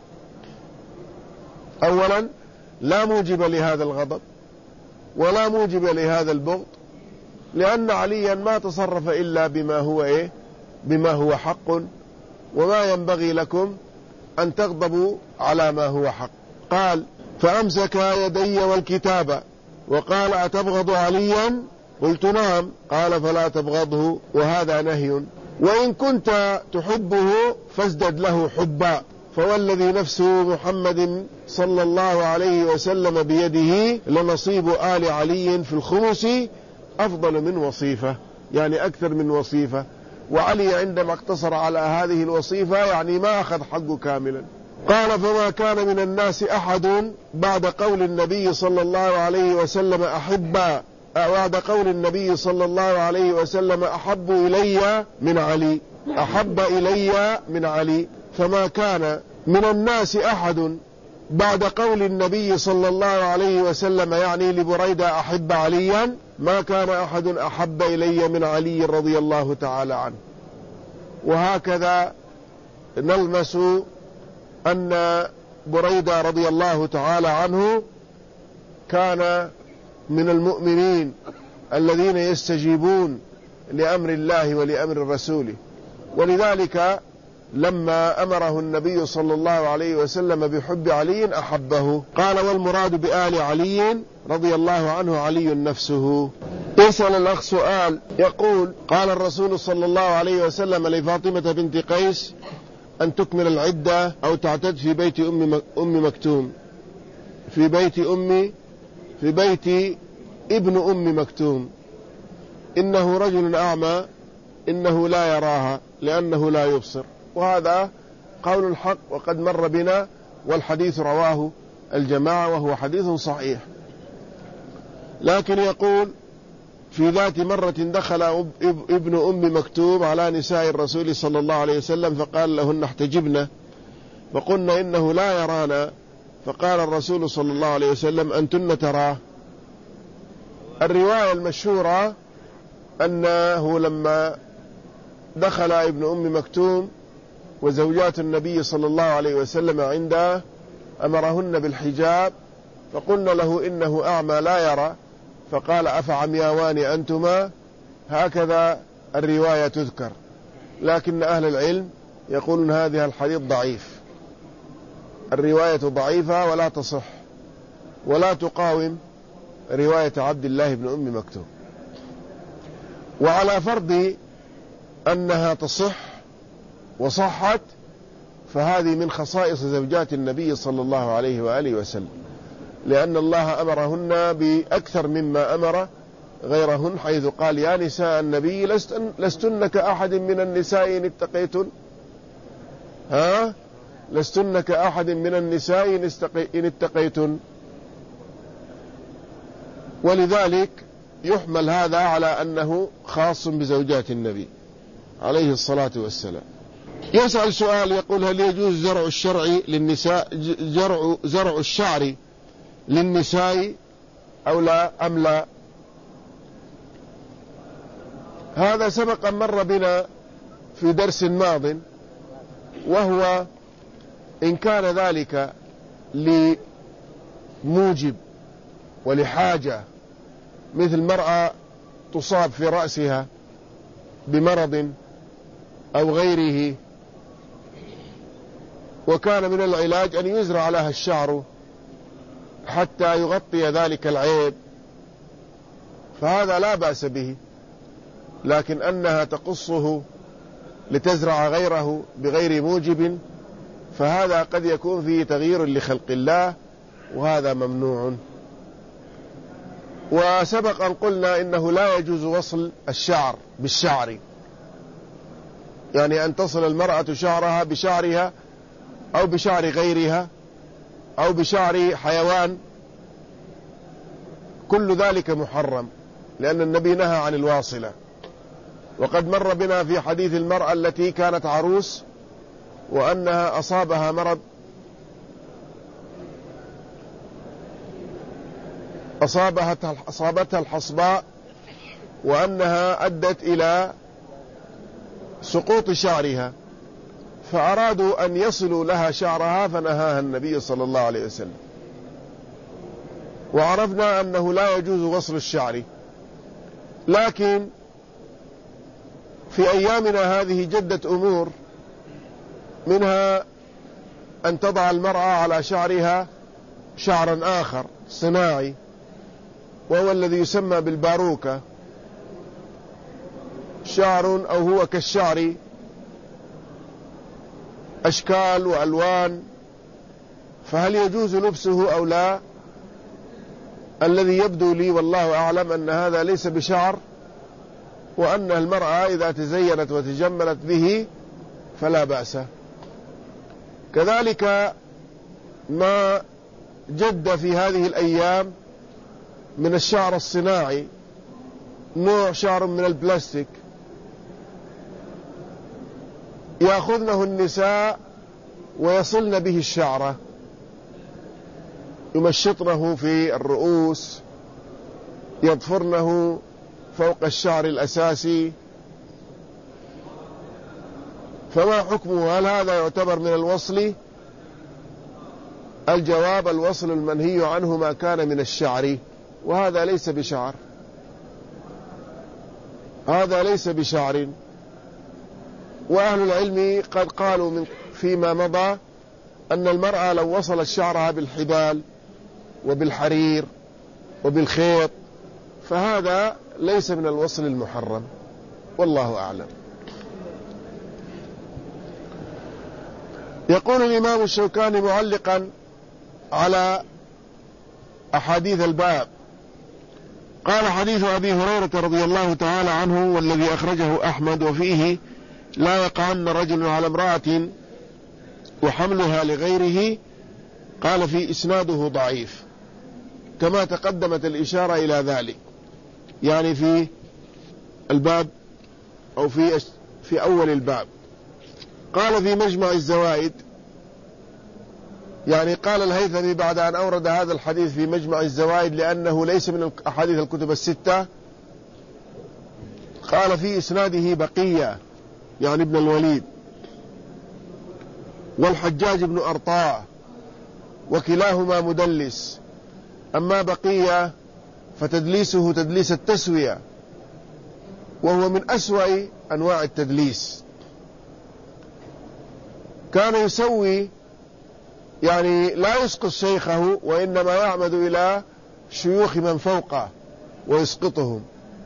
أولا لا موجب لهذا الغضب ولا موجب لهذا البغض، لأن عليا ما تصرف إلا بما هو حق، وما ينبغي لكم أن تغضبوا على ما هو حق. قال فأمسك يدي والكتاب وقال أتبغض عليا؟ قلت نعم. قال فلا تبغضه، وهذا نهي، وإن كنت تحبه فازدد له حبا، فوالذي نفس محمد صلى الله عليه وسلم بيده لنصيب آل علي في الخمس أفضل من وصيفة، يعني أكثر من وصيفة. وعلي عندما اقتصر على هذه الوصيفة يعني ما أخذ حقه كاملا. قال فما كان من الناس أحد بعد قول النبي صلى الله عليه وسلم بعد قول النبي صلى الله عليه وسلم أحب إلي من علي، فما كان من الناس أحد بعد قول النبي صلى الله عليه وسلم، يعني لبريدة أحب عليا، ما كان أحد أحب إلي من علي رضي الله تعالى عنه. وهكذا نلمس أن بريدة رضي الله تعالى عنه كان من المؤمنين الذين يستجيبون لأمر الله ولأمر رسوله، ولذلك لما أمره النبي صلى الله عليه وسلم بحب علي أحبه. قال والمراد بآل علي رضي الله عنه علي نفسه. يسأل الأخ سؤال يقول قال الرسول صلى الله عليه وسلم لفاطمة بنت قيس أن تكمل العدة أو تعتد في بيت أم مكتوم، في بيت ابن أم مكتوم، إنه رجل أعمى إنه لا يراها لأنه لا يبصر. وهذا قول الحق وقد مر بنا، والحديث رواه الجماعة وهو حديث صحيح. لكن يقول في ذات مرة دخل ابن أم مكتوم على نساء الرسول صلى الله عليه وسلم فقال لهن احتجبن، فقلنا إنه لا يرانا، فقال الرسول صلى الله عليه وسلم أنتن تراه. الرواية المشهورة أنه لما دخل ابن أم مكتوم وزوجات النبي صلى الله عليه وسلم عنده أمرهن بالحجاب، فقلنا له إنه أعمى لا يرى، فقال أفعمياوان أنتما؟ هكذا الرواية تذكر، لكن أهل العلم يقولون هذه الحديث ضعيف، الرواية ضعيفة ولا تصح ولا تقاوم رواية عبد الله بن أم مكتوم. وعلى فرض أنها تصح وصحت، فهذه من خصائص زوجات النبي صلى الله عليه وآله وسلم، لأن الله أمرهن بأكثر مما أمر غيرهن، حيث قال يا نساء النبي لستن كأحد من النساء إن اتقيتن، لستن كأحد من النساء إن اتقيتن. ولذلك يحمل هذا على أنه خاص بزوجات النبي عليه الصلاة والسلام. يسأل سؤال يقول هل يجوز زرع الشرع للنساء زرع الشعر للنساء أو لا أم لا؟ هذا سبق أن مر بنا في درس ماض، وهو إن كان ذلك لموجب ولحاجة، مثل مرأة تصاب في رأسها بمرض أو غيره، وكان من العلاج أن يزرع لها الشعر حتى يغطي ذلك العيب، فهذا لا بأس به. لكن أنها تقصه لتزرع غيره بغير موجب، فهذا قد يكون فيه تغيير لخلق الله، وهذا ممنوع. وسبق أن قلنا إنه لا يجوز وصل الشعر بالشعر، يعني أن تصل المرأة شعرها بشعرها أو بشعر غيرها أو بشعر حيوان، كل ذلك محرم، لأن النبي نهى عن الواصلة. وقد مر بنا في حديث المرأة التي كانت عروس وأنها أصابها مرض، أصابتها الحصباء، وأنها أدت إلى سقوط شعرها، فأرادوا أن يصلوا لها شعرها فنهاها النبي صلى الله عليه وسلم. وعرفنا أنه لا يجوز وصل الشعر، لكن في أيامنا هذه جدت أمور، منها أن تضع المرأة على شعرها شعرا آخر صناعي، وهو الذي يسمى بالباروكة، شعر أو هو كالشعر أشكال وألوان، فهل يجوز لبسه أو لا؟ الذي يبدو لي والله أعلم أن هذا ليس بشعر، وأن المرأة إذا تزينت وتجملت به فلا بأس. كذلك ما جد في هذه الأيام من الشعر الصناعي، نوع شعر من البلاستيك يأخذنه النساء ويصلن به الشعر، يمشطنه في الرؤوس، يضفرنه فوق الشعر الأساسي، فما حكمه؟ هل هذا يعتبر من الوصل؟ الجواب الوصل المنهي عنه ما كان من الشعر، وهذا ليس بشعر، هذا ليس بشعر. وأهل العلم قد قالوا فيما مضى أن المرأة لو وصلت شعرها بالحبال وبالحرير وبالخيط فهذا ليس من الوصل المحرم، والله أعلم. يقول الإمام الشوكاني معلقا على أحاديث الباب، قال حديث أبي هريرة رضي الله تعالى عنه والذي أخرجه أحمد وفيه لا يقعن رجل على امرأة وحملها لغيره، قال في إسناده ضعيف، كما تقدمت الإشارة إلى ذلك، يعني في الباب أو في أول الباب. قال في مجمع الزوائد، يعني قال الهيثمي بعد أن أورد هذا الحديث في مجمع الزوائد لأنه ليس من أحاديث الكتب الستة، قال في إسناده بقية يعني ابن الوليد والحجاج بن أرطاة، وكلاهما مدلس. أما بقية فتدليسه تدليس التسوية، وهو من أسوأ أنواع التدليس. كان يسوي، يعني لا يسقط شيخه، وإنما يعمد إلى شيوخ من فوقه ويسقطهم.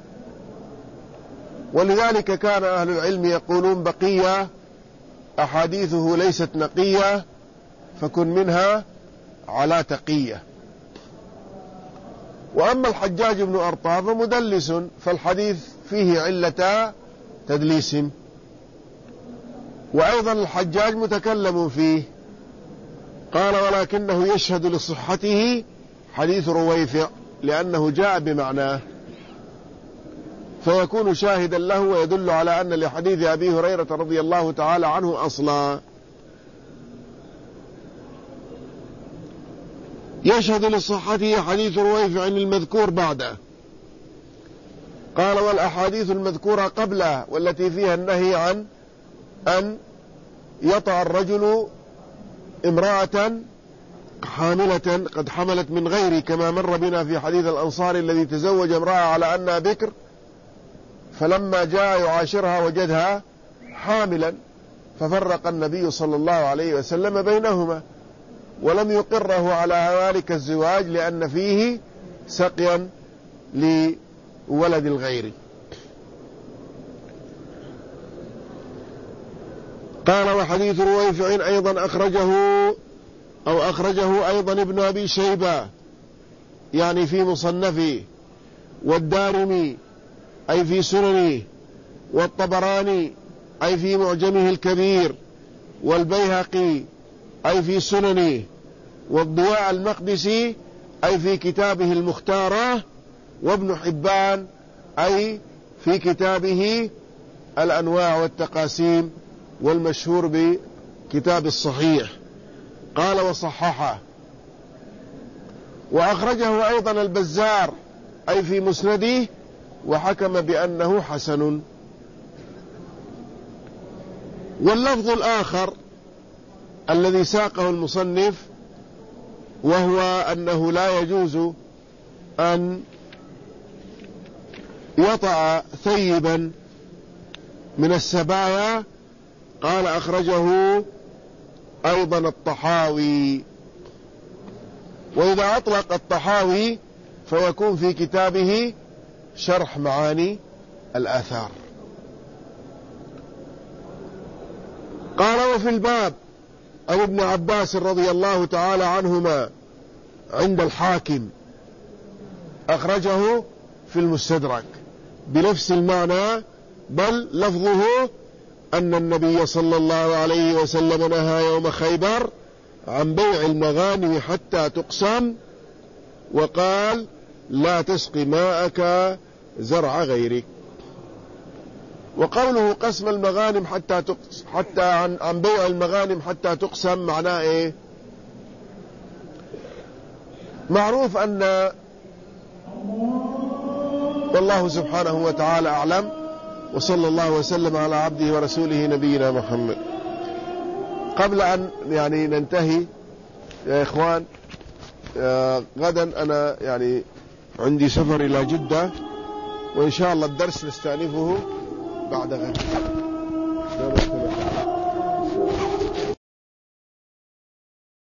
ولذلك كان أهل العلم يقولون بقية أحاديثه ليست نقية، فكن منها على تقية. وأما الحجاج بن أرطاة فمدلس، فالحديث فيه علة تدليس. وأيضا الحجاج متكلم فيه، قال ولكنه يشهد لصحته حديث رويفع لأنه جاء بمعناه، فيكون شاهدا له ويدل على أن لحديث أبي هريرة رضي الله تعالى عنه أصلا. يشهد لصحته حديث رويفع المذكور بعده. قال والأحاديث المذكورة قبله والتي فيها النهي عن أن يطع الرجل امرأة حاملة قد حملت من غيره، كما مر بنا في حديث الأنصار الذي تزوج امرأة على أنها بكر، فلما جاء يعاشرها وجدها حاملا، ففرق النبي صلى الله عليه وسلم بينهما ولم يقره على ذلك الزواج لأن فيه سقيا لولد الغير. قال وحديث رويفع أيضا أخرجه أيضا ابن أبي شيبة يعني في مصنفه، والدارمي أي في سننه، والطبراني أي في معجمه الكبير، والبيهقي أي في سننه، والضياء المقدسي أي في كتابه المختارة، وابن حبان أي في كتابه الأنواع والتقاسيم والمشهور بكتاب الصحيح. قال وصححه. وأخرجه أيضا البزار أي في مسنده، وحكم بأنه حسن. واللفظ الآخر الذي ساقه المصنف وهو أنه لا يجوز أن يطأ ثيبا من السبايا، قال أخرجه أيضا الطحاوي. وإذا أطلق الطحاوي فيكون في كتابه شرح معاني الآثار. قال وفي الباب عن ابن عباس رضي الله تعالى عنهما عند الحاكم، أخرجه في المستدرك بنفس المعنى، بل لفظه أن النبي صلى الله عليه وسلم نهى يوم خيبر عن بيع المغانم حتى تقسم، وقال لا تسقي ماءك زرع غيرك. وقوله قسم المغانم حتى عن بيع المغانم حتى تقسم معناه ايه؟ معروف أن والله سبحانه وتعالى أعلم، وصلى الله وسلم على عبده ورسوله نبينا محمد. قبل أن ننتهي يا إخوان، غدا أنا عندي سفر إلى جدة، وإن شاء الله الدرس نستأنفه بعد غد.